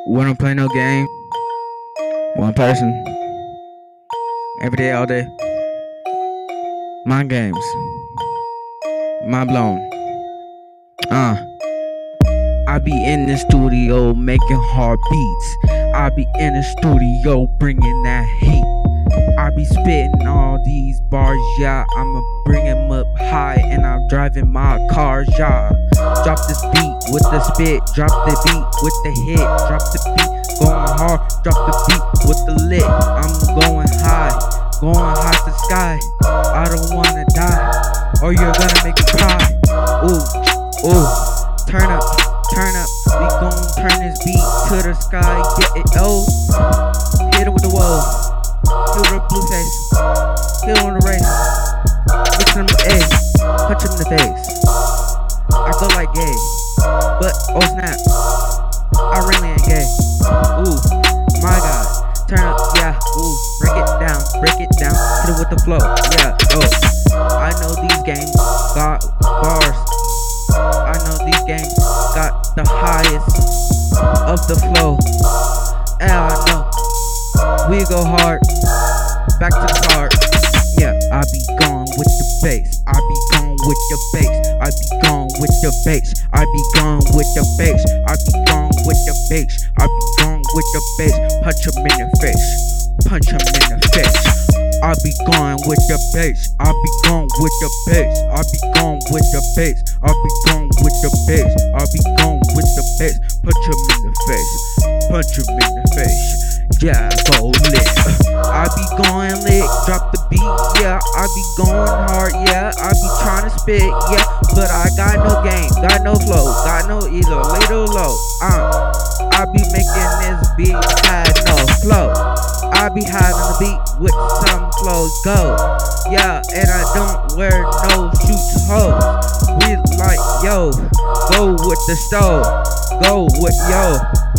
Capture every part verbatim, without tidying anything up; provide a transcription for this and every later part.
Wanna play no game? One person. Every day, all day. Mind games. Mind blown. Uh. I be in the studio making hard beats. I be in the studio bringing that heat. I be spitting all these bars, yeah. I'ma bring 'em up high and I'm driving my cars, yeah. Drop this beat with the spit, drop the beat with the hit, drop the beat, going hard, drop the beat with the lit. I'm going high, going high to the sky. I don't wanna die, or you're gonna make me cry. Ooh, ooh, turn up, turn up. We gon' turn this beat to the sky, yeah, it, oh. Hit it with the wall. Hit with blue face, hit on the race, mix him with egg, punch him in the face. I go like gay, but oh snap, I really ain't gay. Ooh, my God, turn up, yeah, ooh, break it down, break it down, hit it with the flow, yeah, oh. I know these games got bars, I know these games got the highest of the flow, yeah, I know. We go hard, back to the start. Yeah, I be gone with the bass. I be gone with the bass. I be gone with the bass. I be gone with the bass. I be gone with the bass. I be gone with the bass. Punch him in the face. Punch him in the face. I be gone with the bass. I be gone with the bass. I be gone with the bass. I be gone with the bass. I be gone with the bass. Punch him in the face. Punch him in the face. Yeah, go lit. I be going lit, drop the beat, yeah. I be going hard, yeah. I be trying to spit, yeah. But I got no game, got no flow, got no either late or low. Uh, I be making this beat had no flow. I be having the beat with some flows, go. Yeah, and I don't wear no shoot hoes. We like, yo, go with the stove, go with yo.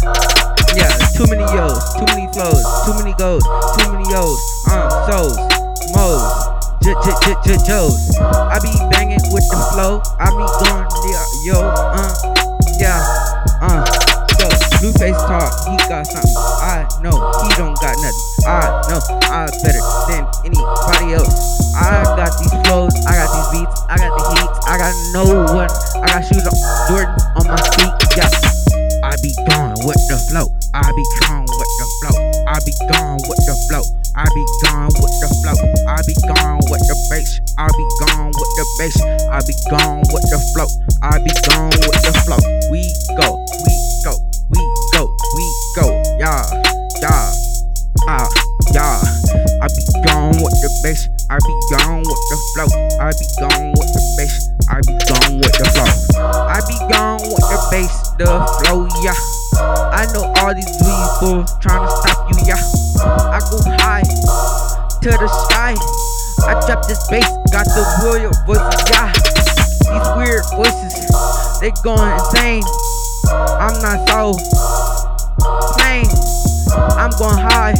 Yeah, too many yos, too many flows, too many goes, too many yos, um, so's, mo's, j j j j jo's. I be banging with the flow, I be going, yeah, yo, uh, yeah, uh, so, Blueface talk, he got something, I know, he don't got nothing, I know, I'm better than anybody else. I got these flows, I got these beats, I got the heats, I got no one, I got shoes on, Jordan on my feet, yeah. I be gone with the flow. I be gone with the flow. I be gone with the flow. I be gone with the flow. I be gone with the bass. I be gone with the bass. I be gone with the flow. I be gone with the flow. We go, we go, we go, we go. Yeah, yeah, ah, yeah. I be gone with the bass. I be gone with the flow. I be gone with the bass. I be gone with the flow. I be gone with the bass, the flow, yeah. I know all these people trying to stop you, yeah. I go high to the sky. I drop this bass, got the royal voices, yeah. These weird voices, they going insane. I'm not so plain. I'm going high,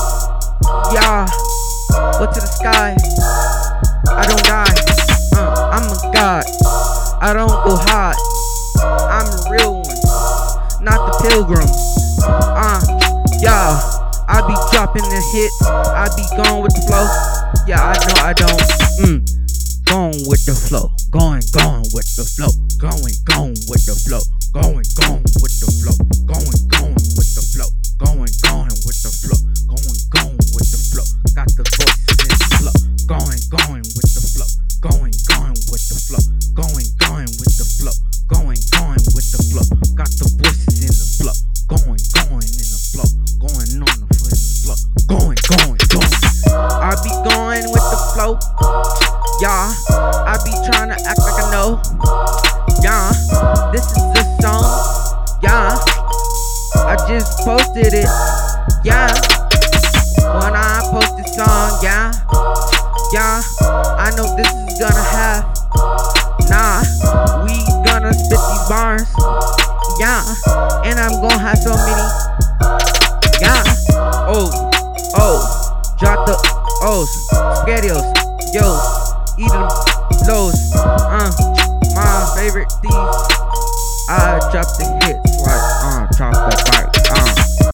yeah. Go to the sky. I don't die. Uh, I'm a god. I don't go high. I'm a real one, not the pilgrim. Uh, yeah. I be dropping the hits. I be going with the flow. Yeah, I know I don't. Mm. Going with the flow. Going, going with the flow. Going, going with the flow. Going, going with the flow. Going, going with the flow. Going, going with the flow. Going, going with the flow. Got the voices in the flow. Going, going with the flow. Going, going with the flow. Going, going with the flow. Going, going with the flow. Got the voices in the flow. Going, going in the flow. Going on the flow in the flow. Going, going, going. I be going with the flow. Yeah. I be trying to act like I know. Yeah. This is the song. Yeah. I just posted it. Yeah. When I post this song, yeah. Yeah. I know this is gonna have. Nah. We gonna spit these bars. Yeah. And I'm gonna have so many. Yeah. Oh. Oh. Drop the O's. Spaghettios. Yo. Eat them lows. Uh. My favorite things. I drop the hits.